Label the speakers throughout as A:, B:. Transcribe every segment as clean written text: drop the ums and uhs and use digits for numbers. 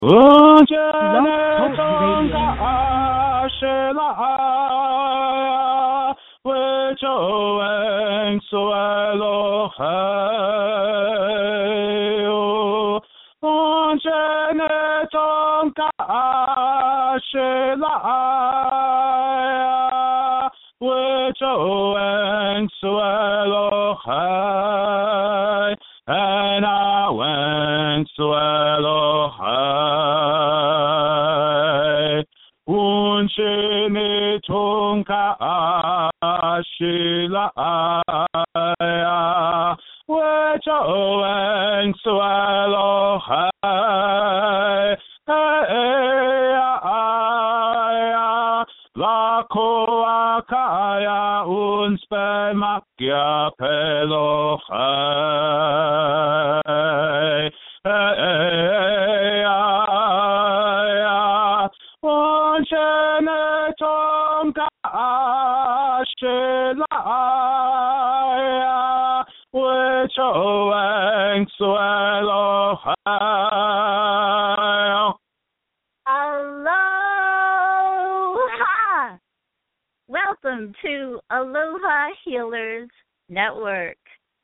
A: Blog Talk
B: Unjana
A: Radio.
B: ashela wechoeng suelo hayo. Unjana tonka ashela wechoeng suelo hayo. And I went suelo high. Unchini tunka ashila aya. Wechoeng suelo high. La coacaya un spermacia pelo high. Un genetonga ashilaya, which oeng suelo high.
A: Aloha! Welcome to Aloha Healers Network.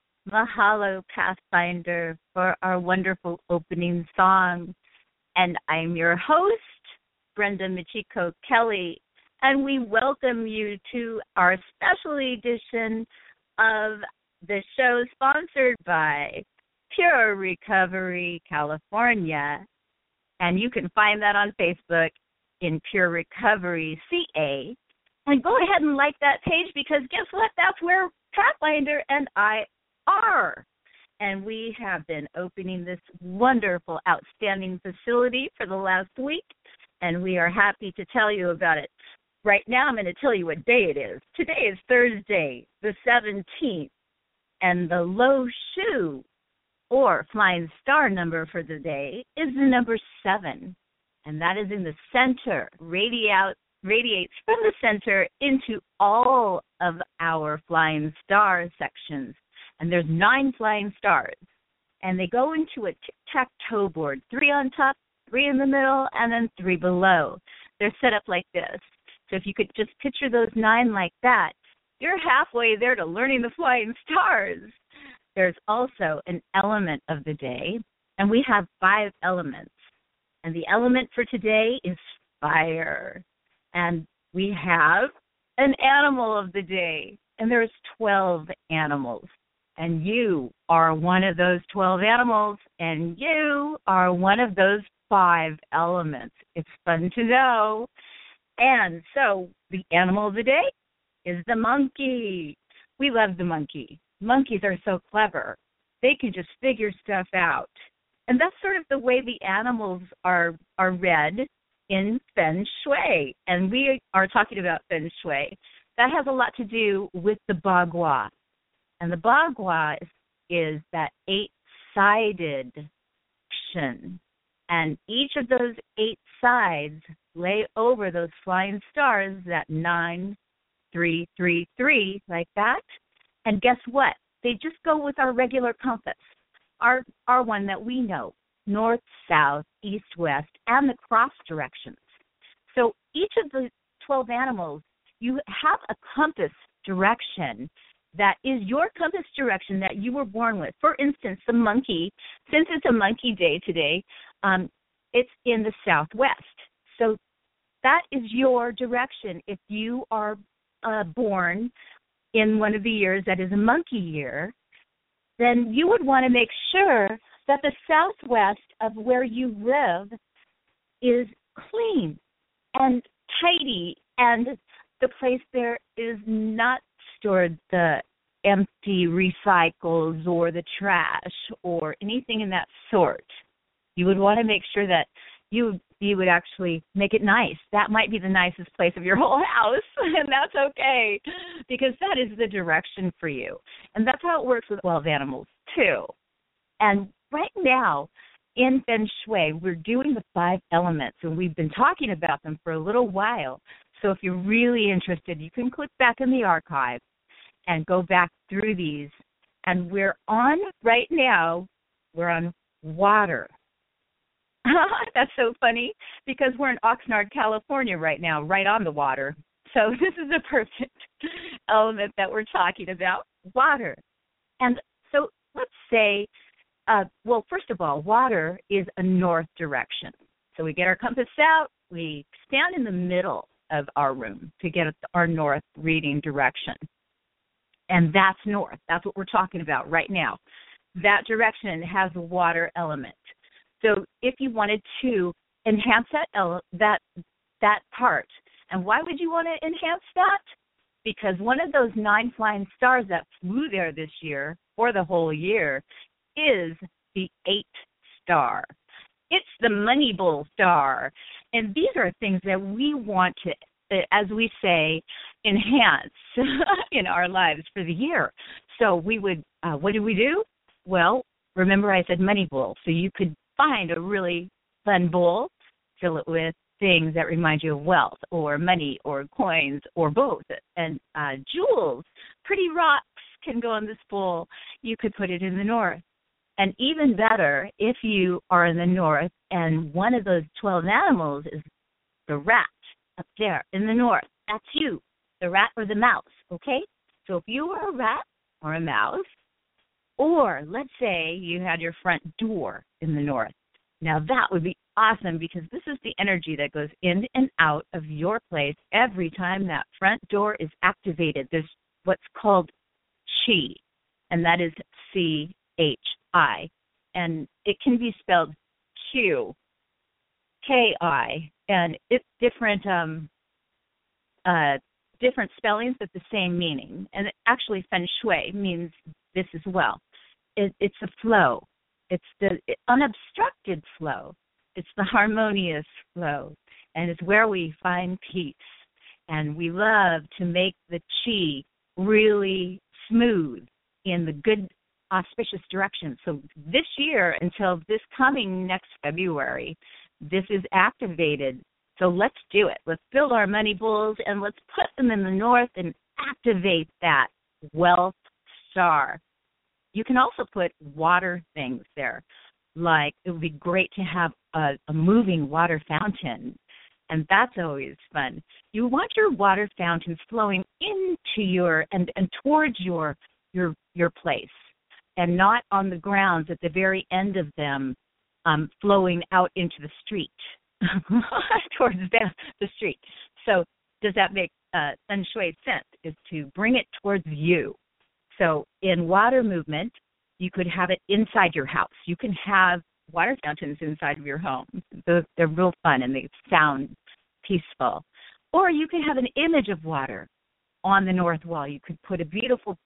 A: Mahalo, Pathfinder, for our wonderful opening song. And I'm your host, Brenda Michiko Kelly, and we welcome you to our special edition of the show sponsored by Pure Recovery California. And you can find that on Facebook in Pure Recovery CA. And go ahead and like that page because guess what? That's where Pathfinder and I are. And we have been opening this wonderful, outstanding facility for the last week, and we are happy to tell you about it. Right now I'm going to tell you what day it is. Today is Thursday, the 17th, and the low shoe or flying star number for the day is the number 7, and that is in the center, radiates from the center into all of our flying star sections. And there's 9 flying stars, and they go into a tic-tac-toe board, 3 on top, 3 in the middle, and then 3 below. They're set up like this. So if you could just picture those 9 like that, you're halfway there to learning the flying stars. There's also an element of the day, and we have 5 elements. And the element for today is fire. And we have an animal of the day, and there's 12 animals. And you are one of those 12 animals, and you are one of those 5 elements. It's fun to know. And so the animal of the day is the monkey. We love the monkey. Monkeys are so clever. They can just figure stuff out. And that's sort of the way the animals are read in Feng Shui. And we are talking about Feng Shui. That has a lot to do with the bagua. And the bagua is that 8-sided action. And each of those 8 sides lay over those flying stars, that 9, 3, 3, 3, like that. And guess what? They just go with our regular compass, our one that we know, north, south, east, west, and the cross directions. So each of the 12 animals, you have a compass direction that is your compass direction that you were born with. For instance, the monkey, since it's a monkey day today, it's in the southwest. So that is your direction. If you are born in one of the years that is a monkey year, then you would want to make sure that the southwest of where you live is clean and tidy, and the place there is not stored the empty recycles or the trash or anything in that sort. You would want to make sure that you would actually make it nice. That might be the nicest place of your whole house, and that's okay, because that is the direction for you. And that's how it works with 12 animals, too. And right now, in Feng Shui, we're doing the 5 elements, and we've been talking about them for a little while. So if you're really interested, you can click back in the archive and go back through these. And we're on, right now, we're on water. That's so funny because we're in Oxnard, California right now, right on the water. So this is a perfect element that we're talking about, water. And so let's say, well, first of all, water is a north direction. So we get our compass out, we stand in the middle of our room to get our north reading direction. And that's north. That's what we're talking about right now. That direction has a water element. So if you wanted to enhance that part, and why would you want to enhance that? Because one of those 9 flying stars that flew there this year, for the whole year, is the 8 star. It's the Money Bull star. And these are things that we want to, as we say, enhance in our lives for the year. So we would, what do we do? Well, remember I said Money Bull. So you could find a really fun bowl, fill it with things that remind you of wealth or money or coins or both. And jewels, pretty rocks can go in this bowl. You could put it in the north. And even better, if you are in the north and one of those 12 animals is the rat up there in the north, that's you, the rat or the mouse, okay? So if you were a rat or a mouse, or let's say you had your front door in the north, now that would be awesome because this is the energy that goes in and out of your place every time that front door is activated. There's what's called chi, and that is C-H-I, and it can be spelled Q-K-I, and it's different spellings but the same meaning. And actually Feng Shui means this as well. It's a flow. It's the unobstructed flow. It's the harmonious flow, and it's where we find peace. And we love to make the chi really smooth in the good, auspicious direction. So this year, until this coming next February, this is activated. So let's do it. Let's build our money bulls, and let's put them in the north and activate that wealth star. You can also put water things there. Like it would be great to have a moving water fountain, and that's always fun. You want your water fountains flowing into your and towards your place, and not on the grounds at the very end of them, flowing out into the street, towards the street. So does that make Feng Shui sense? Is to bring it towards you. So in water movement, you could have it inside your house. You can have water fountains inside of your home. They're real fun and they sound peaceful. Or you can have an image of water on the north wall. You could put a beautiful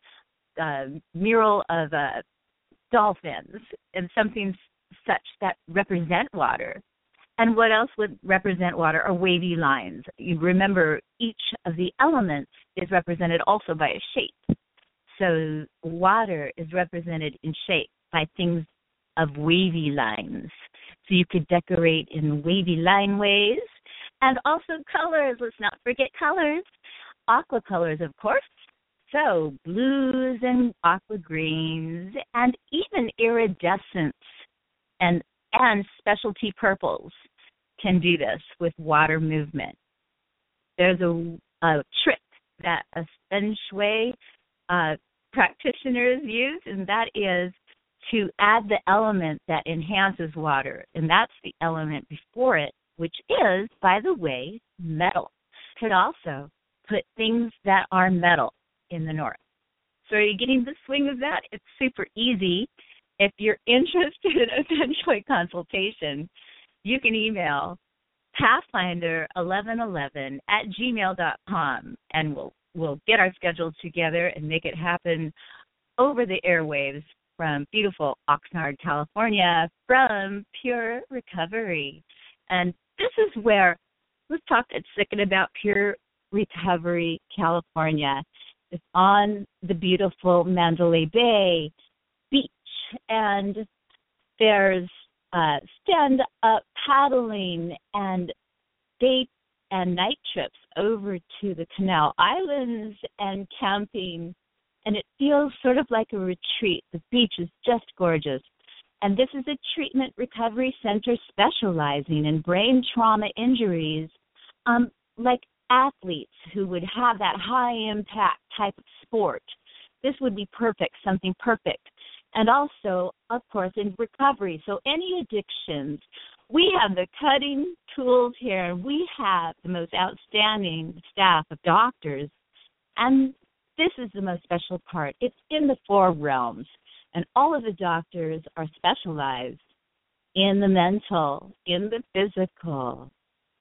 A: mural of dolphins and something such that represent water. And what else would represent water are wavy lines. You remember each of the elements is represented also by a shape. So water is represented in shape by things of wavy lines. So you could decorate in wavy line ways. And also colors. Let's not forget colors. Aqua colors, of course. So blues and aqua greens and even iridescence and specialty purples can do this with water movement. There's a trick that a Feng Shui practitioners use, and that is to add the element that enhances water, and that's the element before it, which is, by the way, metal. Could also put things that are metal in the north. So are you getting the swing of that? It's super easy. If you're interested in a Feng Shui consultation, you can email pathfinder1111@gmail.com, and we'll get our schedules together and make it happen over the airwaves from beautiful Oxnard, California, from Pure Recovery. And this is where, let's talk a second about Pure Recovery, California. It's on the beautiful Mandalay Bay beach, and there's stand-up paddling and day and night trips over to the Canal Islands and camping, and it feels sort of like a retreat. The beach is just gorgeous. And this is a treatment recovery center specializing in brain trauma injuries, like athletes who would have that high-impact type of sport. This would be perfect, something perfect. And also, of course, in recovery. So any addictions, we have the cutting tools here, and we have the most outstanding staff of doctors. And this is the most special part. It's in the 4 realms, and all of the doctors are specialized in the mental, in the physical,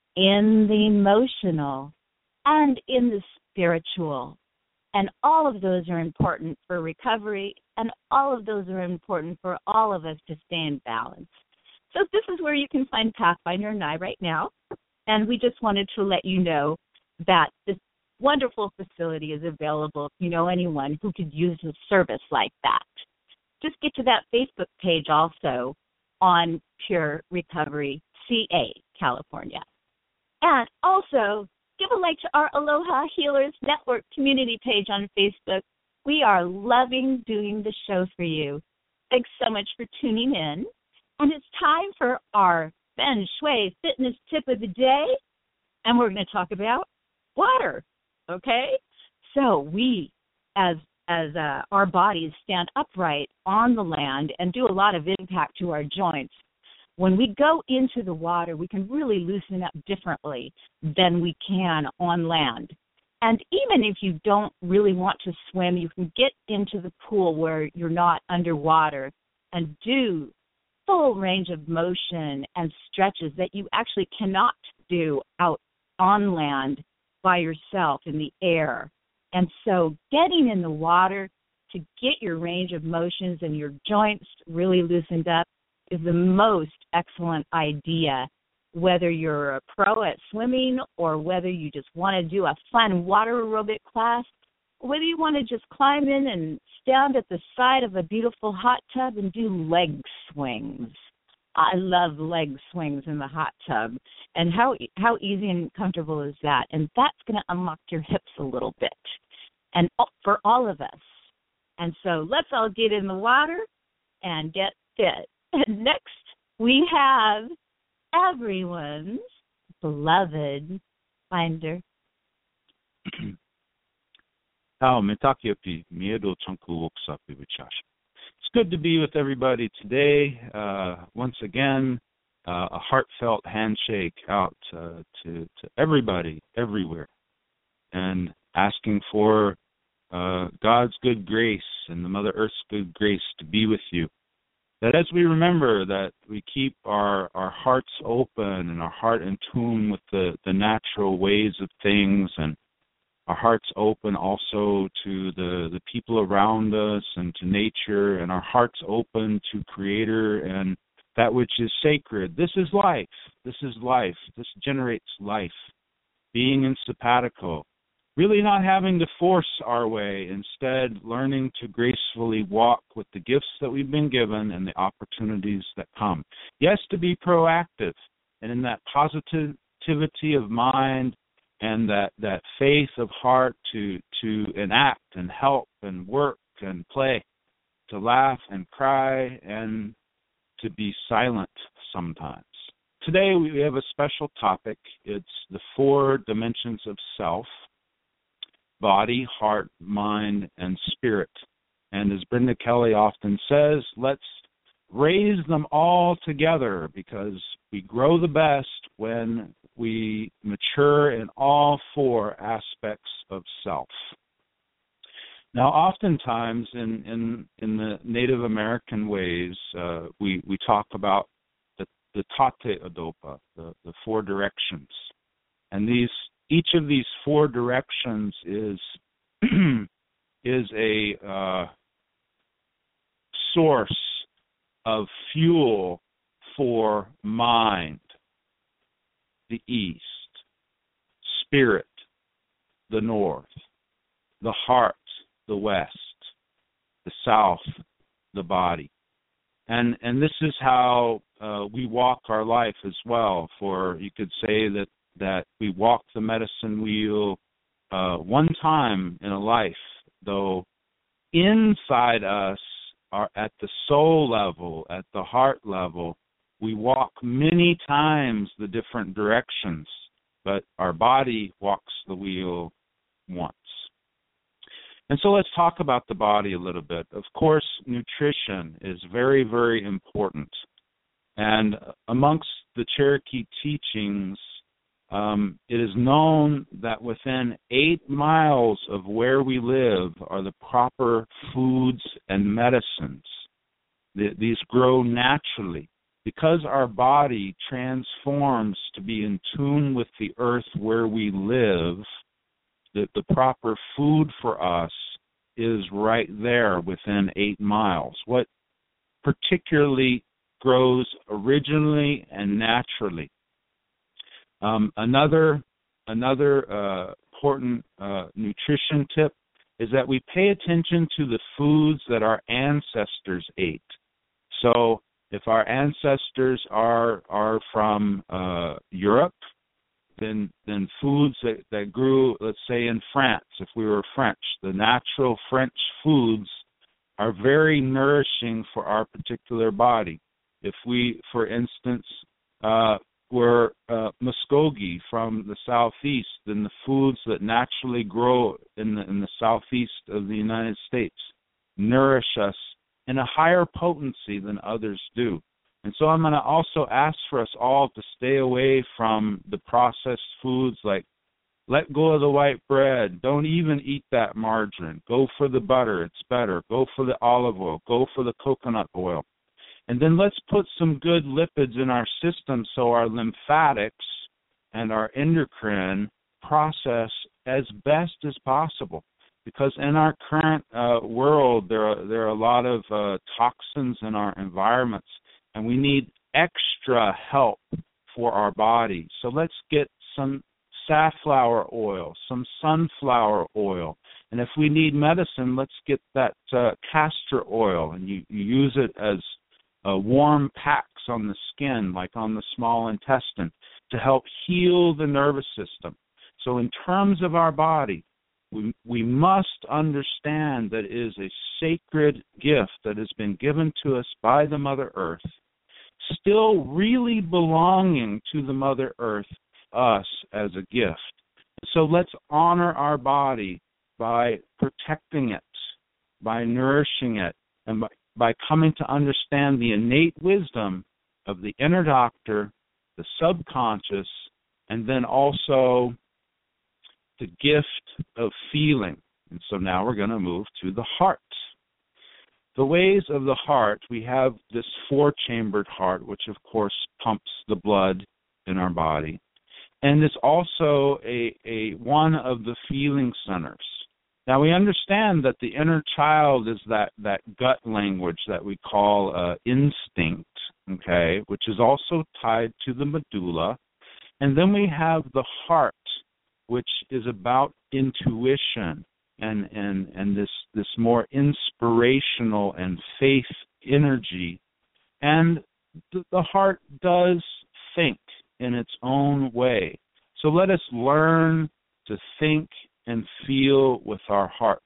A: in the emotional, and in the spiritual. And all of those are important for recovery, and all of those are important for all of us to stay in balance. So this is where you can find Pathfinder and I right now. And we just wanted to let you know that this wonderful facility is available if you know anyone who could use a service like that. Just get to that Facebook page also on Pure Recovery CA, California. And also, give a like to our Aloha Healers Network community page on Facebook. We are loving doing the show for you. Thanks so much for tuning in. And it's time for our Feng Shui Fitness Tip of the Day. And we're going to talk about water, okay? So we, as our bodies stand upright on the land and do a lot of impact to our joints, when we go into the water, we can really loosen up differently than we can on land. And even if you don't really want to swim, you can get into the pool where you're not underwater and do full range of motion and stretches that you actually cannot do out on land by yourself in the air. And so getting in the water to get your range of motions and your joints really loosened up is the most excellent idea, whether you're a pro at swimming or whether you just want to do a fun water aerobic class, or whether you want to just climb in and stand at the side of a beautiful hot tub and do leg swings. I love leg swings in the hot tub. And how easy and comfortable is that? And that's going to unlock your hips a little bit, and for all of us. And so let's all get in the water and get fit. And next, we have everyone's beloved Finder.
B: It's good to be with everybody today. Once again, a heartfelt handshake out to everybody, everywhere, and asking for God's good grace and the Mother Earth's good grace to be with you. That as we remember that we keep our hearts open and our heart in tune with the natural ways of things, and our hearts open also to the people around us and to nature, and our hearts open to Creator and that which is sacred. This is life. This is life. This generates life. Being in sabbatical. Really not having to force our way, instead learning to gracefully walk with the gifts that we've been given and the opportunities that come. Yes, to be proactive, and in that positivity of mind and that faith of heart to enact and help and work and play, to laugh and cry and to be silent sometimes. Today we have a special topic. It's the 4 dimensions of self: body, heart, mind, and spirit. And as Brenda Kelly often says, let's raise them all together, because we grow the best when we mature in all 4 aspects of self. Now, oftentimes in the Native American ways, we talk about the Tate Adopa, the 4 directions. And each of these 4 directions is a source of fuel for mind: the east, spirit, the north, the heart, the west, the south, the body. And this is how we walk our life as well. For you could say that we walk the medicine wheel one time in a life, though inside us at the soul level, at the heart level, we walk many times the different directions, but our body walks the wheel once. And so let's talk about the body a little bit. Of course, nutrition is very, very important. And amongst the Cherokee teachings, it is known that within 8 miles of where we live are the proper foods and medicines. These grow naturally. Because our body transforms to be in tune with the earth where we live, the proper food for us is right there within 8 miles. What particularly grows originally and naturally. Another important nutrition tip is that we pay attention to the foods that our ancestors ate. So if our ancestors are from Europe, then foods that grew, let's say in France, if we were French, the natural French foods are very nourishing for our particular body. If we, for instance, were Muskogee from the southeast, then the foods that naturally grow in the southeast of the United States nourish us in a higher potency than others do. And so I'm going to also ask for us all to stay away from the processed foods, like let go of the white bread. Don't even eat that margarine. Go for the butter. It's better. Go for the olive oil. Go for the coconut oil. And then let's put some good lipids in our system so our lymphatics and our endocrine process as best as possible. Because in our current world, there are a lot of toxins in our environments, and we need extra help for our body. So let's get some safflower oil, some sunflower oil. And if we need medicine, let's get that castor oil, and you use it as warm packs on the skin, like on the small intestine, to help heal the nervous system. So in terms of our body, we must understand that it is a sacred gift that has been given to us by the Mother Earth, still really belonging to the Mother Earth, us as a gift. So let's honor our body by protecting it, by nourishing it, and by coming to understand the innate wisdom of the inner doctor, the subconscious, and then also the gift of feeling. And so now we're going to move to the heart. The ways of the heart, we have this 4-chambered heart, which of course pumps the blood in our body. And it's also a one of the feeling centers. Now we understand that the inner child is that gut language that we call instinct, okay, which is also tied to the medulla. And then we have the heart, which is about intuition and this more inspirational and faith energy. And the heart does think in its own way. So let us learn to think and feel with our heart.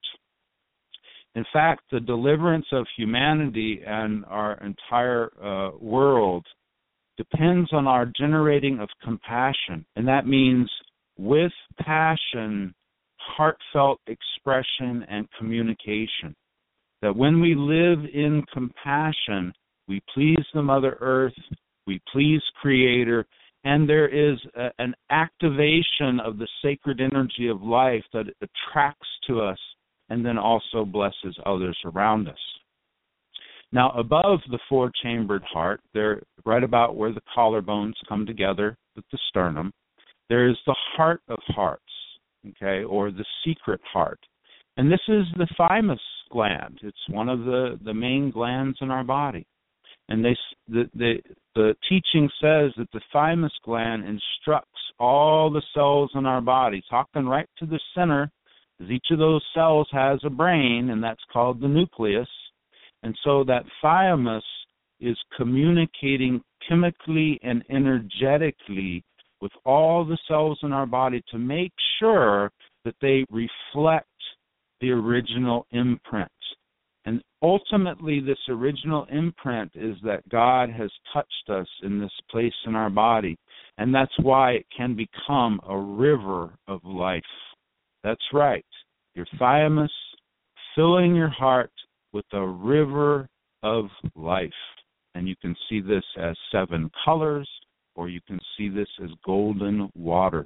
B: In fact, the deliverance of humanity and our entire world depends on our generating of compassion. And that means with passion, heartfelt expression and communication. That when we live in compassion, we please the Mother Earth, we please Creator, and there is an activation of the sacred energy of life that attracts to us and then also blesses others around us. Now, above the 4-chambered heart, there, right about where the collarbones come together with the sternum, there is the heart of hearts, okay, or the secret heart. And this is the thymus gland. It's one of the main glands in our body. And the teaching says that the thymus gland instructs all the cells in our body, talking right to the center, because each of those cells has a brain, and that's called the nucleus. And so that thymus is communicating chemically and energetically with all the cells in our body to make sure that they reflect the original imprint. And ultimately, this original imprint is that God has touched us in this place in our body, and that's why it can become a river of life. That's right. Your thymus filling your heart with a river of life. And you can see this as 7 colors, or you can see this as golden waters.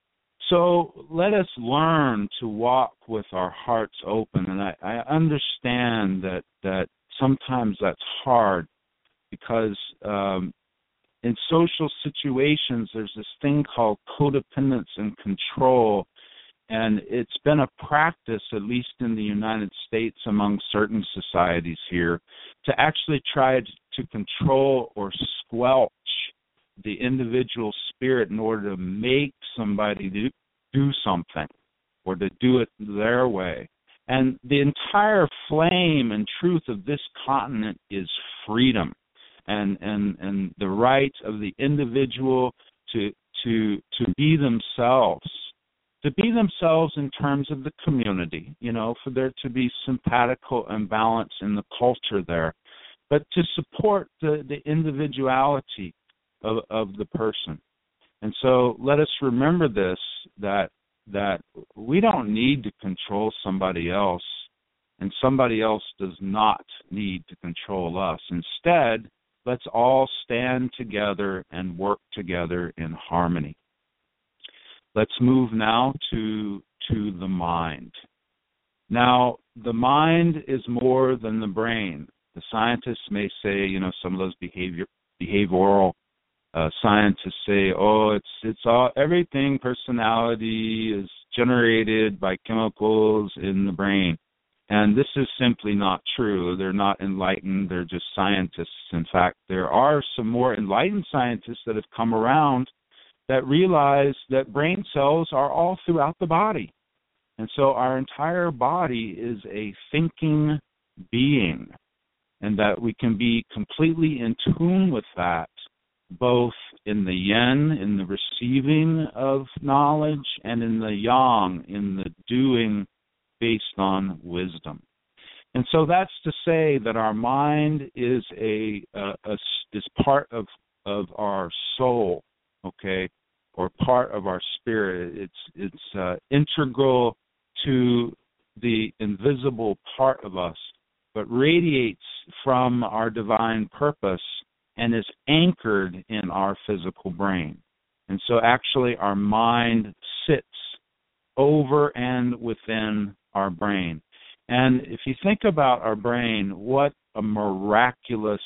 B: So let us learn to walk with our hearts open. And I understand that sometimes that's hard because in social situations there's this thing called codependence and control. And it's been a practice, at least in the United States, among certain societies here, to actually try to control or squelch the individual spirit in order to make somebody do something or to do it their way. And the entire flame and truth of this continent is freedom and the right of the individual to be themselves. To be themselves in terms of the community, for there to be simpatico and balance in the culture there, but to support the individuality of the person. And so let us remember this, that we don't need to control somebody else, and somebody else does not need to control us. Instead, let's all stand together and work together in harmony. Let's move now to the mind. Now, the mind is more than the brain. The scientists may say, some of those behavioral scientists say, it's all everything. Personality is generated by chemicals in the brain, and this is simply not true. They're not enlightened. They're just scientists. In fact, there are some more enlightened scientists that have come around that realize that brain cells are all throughout the body. And so our entire body is a thinking being, and that we can be completely in tune with that, both in the yin, in the receiving of knowledge, and in the yang, in the doing based on wisdom. And so that's to say that our mind is is part of our soul, okay, or part of our spirit. It's integral to the invisible part of us, but radiates from our divine purpose and is anchored in our physical brain. And so actually our mind sits over and within our brain. And if you think about our brain, what a miraculous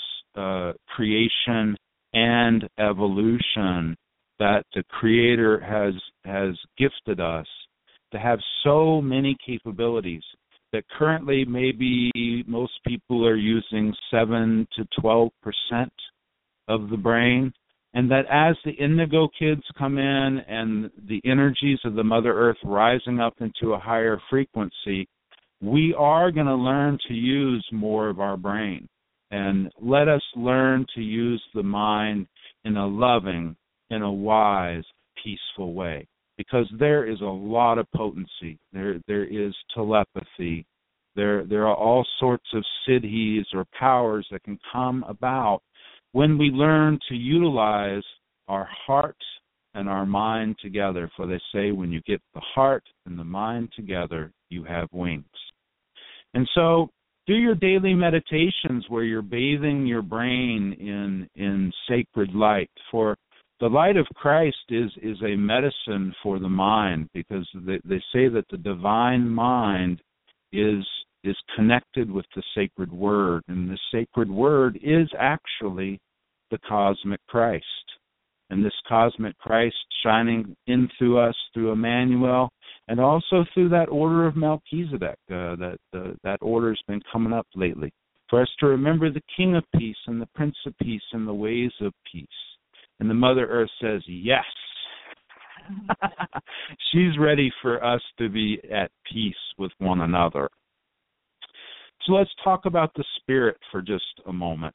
B: creation and evolution that the Creator has gifted us to have so many capabilities that currently maybe most people are using 7 to 12% of the brain, and that as the indigo kids come in and the energies of the Mother Earth rising up into a higher frequency, we are going to learn to use more of our brain. And let us learn to use the mind in a loving, in a wise, peaceful way. Because there is a lot of potency. There is telepathy. There are all sorts of siddhis or powers that can come about when we learn to utilize our heart and our mind together. For they say when you get the heart and the mind together, you have wings. And so do your daily meditations where you're bathing your brain in sacred light. For the light of Christ is a medicine for the mind, because they say that the divine mind is connected with the sacred word, and the sacred word is actually the cosmic Christ. And this cosmic Christ shining in through us through Emmanuel, and also through that order of Melchizedek. That order has been coming up lately, for us to remember the King of Peace and the Prince of Peace and the ways of peace. And the Mother Earth says, yes. She's ready for us to be at peace with one another. So let's talk about the spirit for just a moment.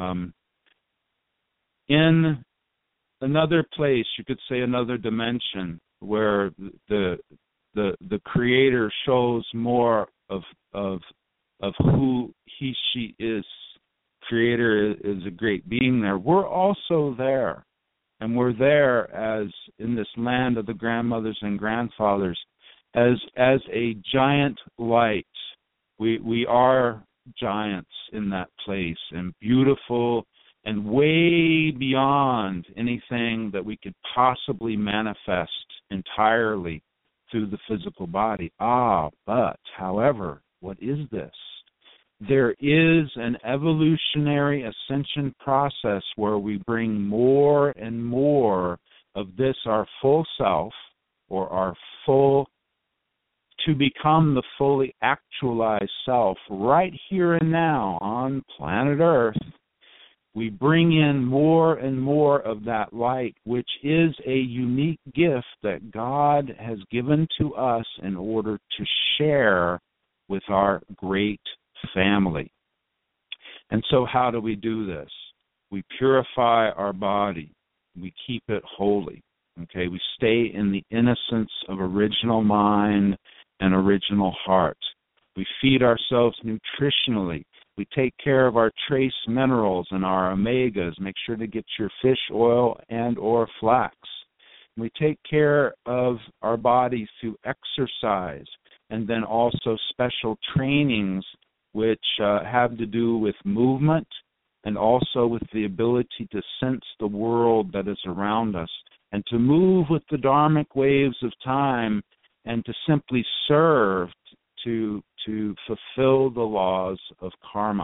B: In another place, you could say another dimension, where the Creator shows more of of who she is. Creator is a great being there. We're also there. And we're there as in this land of the grandmothers and grandfathers as a giant light. We are giants in that place, and beautiful and way beyond anything that we could possibly manifest entirely through the physical body. But, however, what is this? There is an evolutionary ascension process where we bring more and more of this, our full self, or our full, to become the fully actualized self right here and now on planet Earth. We bring in more and more of that light, which is a unique gift that God has given to us in order to share with our great family. And so how do we do this? We purify our body. We keep it holy. Okay, we stay in the innocence of original mind and original heart. We feed ourselves nutritionally. We take care of our trace minerals and our omegas. Make sure to get your fish oil and or flax. We take care of our bodies through exercise and then also special trainings which have to do with movement and also with the ability to sense the world that is around us and to move with the dharmic waves of time and to simply serve to fulfill the laws of karma.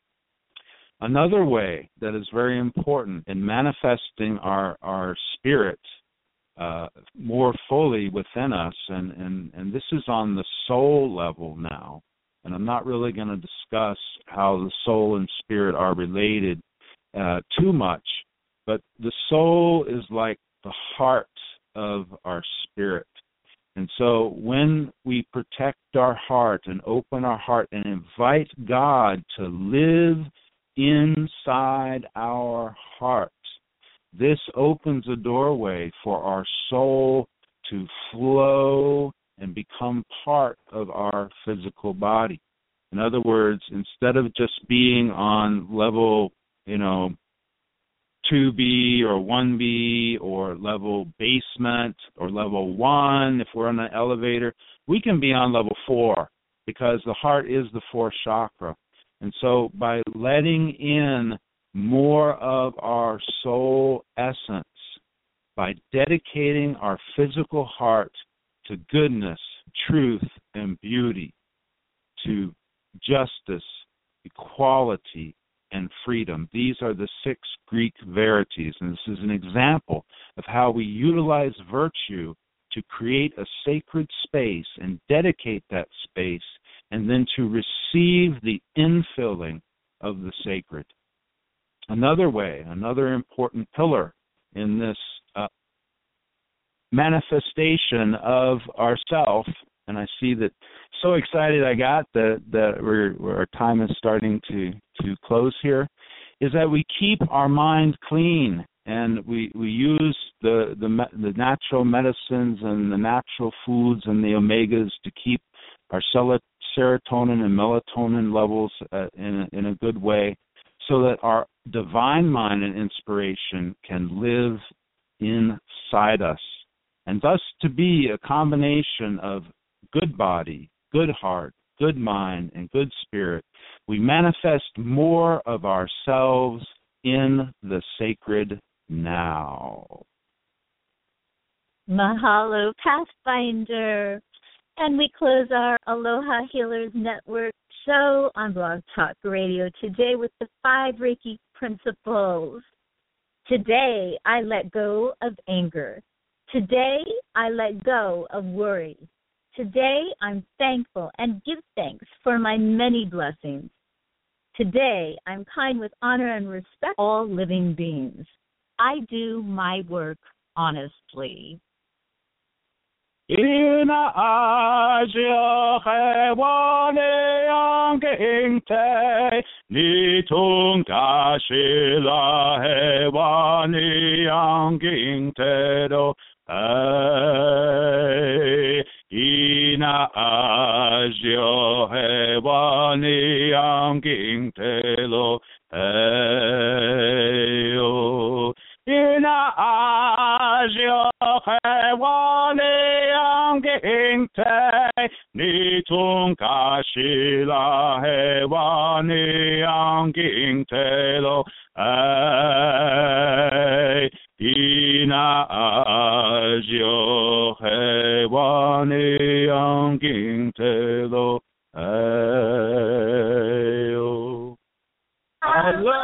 B: Another way that is very important in manifesting our spirit more fully within us, and this is on the soul level now, and I'm not really going to discuss how the soul and spirit are related too much, but the soul is like the heart of our spirit. And so when we protect our heart and open our heart and invite God to live inside our heart, this opens a doorway for our soul to flow and become part of our physical body. In other words, instead of just being on level, 2B or 1B or level basement or level 1, if we're on an elevator, we can be on level 4 because the heart is the fourth chakra. And so by letting in more of our soul essence, by dedicating our physical heart to goodness, truth, and beauty, to justice, equality, and freedom. These are the 6 Greek verities, and this is an example of how we utilize virtue to create a sacred space and dedicate that space, and then to receive the infilling of the sacred. Another way, another important pillar in this manifestation of ourself, and I see that so excited I got that our time is starting to close here, is that we keep our mind clean and we use the natural medicines and the natural foods and the omegas to keep our serotonin and melatonin levels in a good way so that our divine mind and inspiration can live inside us, and thus to be a combination of good body, good heart, good mind, and good spirit. We manifest more of ourselves in the sacred now.
A: Mahalo, Pathfinder. And we close our Aloha Healers Network show on Blog Talk Radio today with the 5 Reiki principles. Today, I let go of anger. Today, I let go of worry. Today, I'm thankful and give thanks for my many blessings. Today, I'm kind with honor and respect all living beings. I do my work honestly.
B: Ina asia hewane anginte ni tunga shila hewane anginte do Ina asia hewane angking te lo heyo. Ina ajo hewani angking te, ni tung kashila hewani angking te lo hey. Ina ajo hewani angking te lo heyo. I love